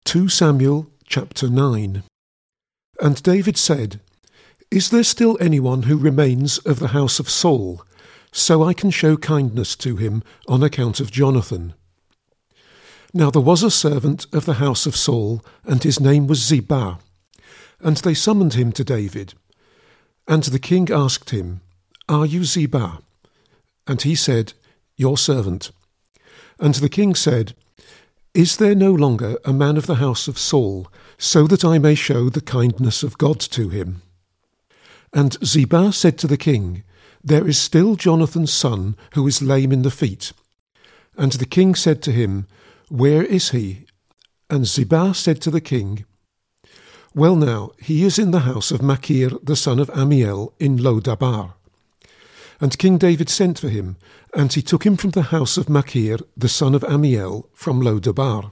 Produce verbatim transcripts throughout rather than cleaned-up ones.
Second Samuel chapter nine. And David said, Is there still anyone who remains of the house of Saul, so I can show kindness to him on account of Jonathan? Now there was a servant of the house of Saul, and his name was Ziba. And they summoned him to David. And the king asked him, Are you Ziba? And he said, Your servant. And the king said, Is there no longer a man of the house of Saul, so that I may show the kindness of God to him? And Ziba said to the king, There is still Jonathan's son, who is lame in the feet. And the king said to him, Where is he? And Ziba said to the king, Well now, he is in the house of Machir the son of Ammiel in Lo-dabar. And King David sent for him, and he took him from the house of Machir the son of Ammiel from Lo-dabar.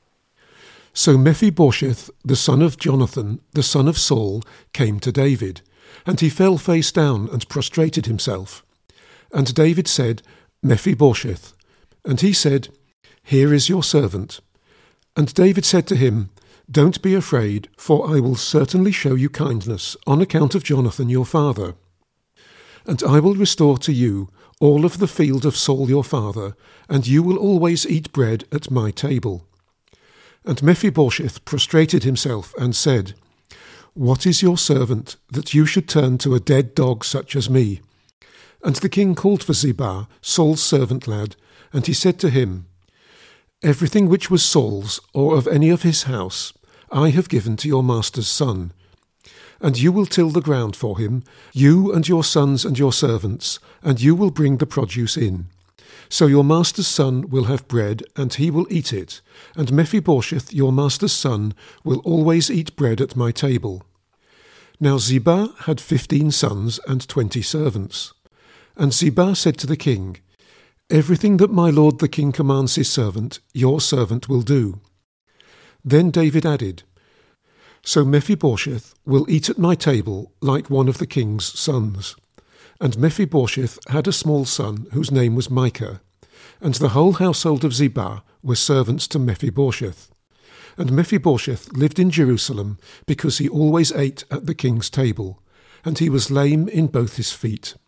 So Mephibosheth the son of Jonathan the son of Saul came to David, and he fell face down and prostrated himself. And David said, Mephibosheth. And he said, Here is your servant. And David said to him, Don't be afraid, for I will certainly show you kindness on account of Jonathan your father. And I will restore to you all of the field of Saul your father, and you will always eat bread at my table. And Mephibosheth prostrated himself and said, What is your servant, that you should turn to a dead dog such as me? And the king called for Ziba, Saul's servant lad, and he said to him, Everything which was Saul's, or of any of his house, I have given to your master's son. And you will till the ground for him, you and your sons and your servants, and you will bring the produce in. So your master's son will have bread, and he will eat it, and Mephibosheth your master's son will always eat bread at my table. Now Ziba had fifteen sons and twenty servants. And Ziba said to the king, Everything that my lord the king commands his servant, your servant will do. Then David added, So Mephibosheth will eat at my table like one of the king's sons. And Mephibosheth had a small son whose name was Micah, and the whole household of Ziba were servants to Mephibosheth. And Mephibosheth lived in Jerusalem because he always ate at the king's table, and he was lame in both his feet.